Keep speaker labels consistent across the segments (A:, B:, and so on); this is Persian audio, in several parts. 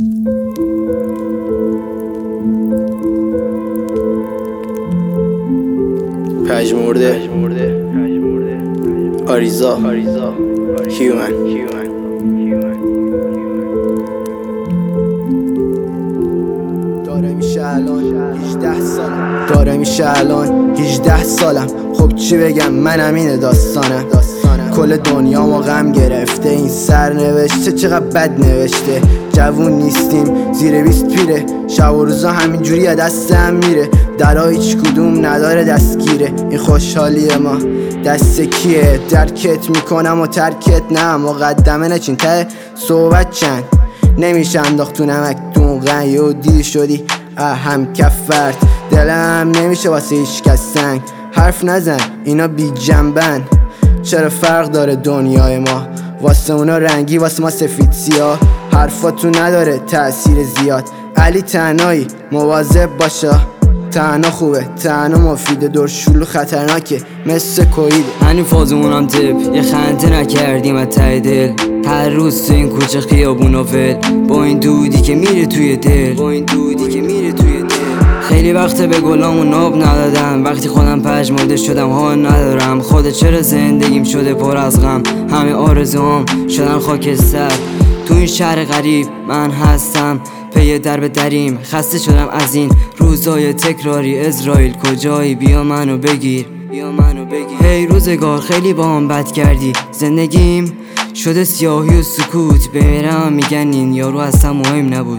A: پژمرده آریزا هیومن. داره میشه الان 18 سالم. خب چی بگم، منم اینه داستانم. کل دنیامو غم گرفته این سرنوشته، چقدر بد نوشته. جوون نیستیم زیر 20 پیره، شب و روزا همینجوری از دستم میره. درا هیچ کدوم نداره دستگیره، این خوشحالی ما دست کیه؟ درکت میکنم و ترکت نه، مقدمه نچین ته صحبت چند نمیشه انداخت تو نمک تو غنی و دیر شدی هم کفرت. دلم نمیشه واسه هیچ کس سنگ، حرف نزن اینا بی جنبن. چرا فرق داره دنیای ما؟ واسه اونا رنگی واسه ما سفید سیاه. حرفاتون نداره تأثیر زیاد، علی تنهایی مواظب باشا. تنها خوبه، تنها مفیده، دور شلو خطرناکه مثل کوید.
B: هنو فازمونم تپ، یه خنده نکردیم از ته دل. هر روز تو این کوچه خیابون و ول، با این دودی که میره توی دل. خیلی وقته به گلامو ناب ندادم، وقتی خودم پژمرده شدم حال ندارم. خودت چرا زندگیم شده پر از غم، همه آرزوام شدن خاکستر. تو این شهر غریب من هستم، پی در به دریم. خسته شدم از این روزای تکراری، اسرائیل کجایی؟ بیا منو بگیر. هی روزگار خیلی با هم بد کردی، زندگیم شده سیاهی و سکوت. بمیرم میگن این یارو اصلا مهم نبود.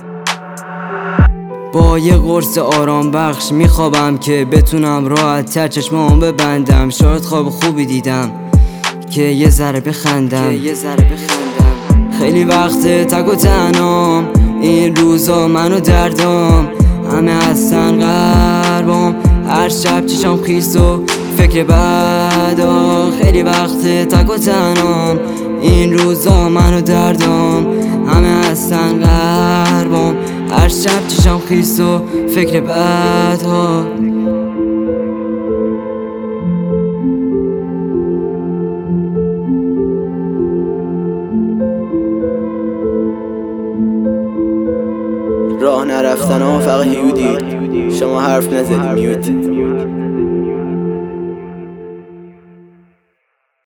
B: با یه قرص آرام بخش میخوابم که بتونم راحت تر چشمام ببندم. شاید خواب خوبی دیدم که یه ذره بخندم. خیلی وقته تک و تنهام، این روزا منو دردام. همه هستن غربام، هر شب چشام خیس و فکر بعدا. خیلی وقته تک و تنهام، این روزا منو دردام. همه هستن غربام، هر شب چشام خیس و فکر بعدا.
A: راه نرفتن ها فقط هیودی، شما حرف نزدی میوت.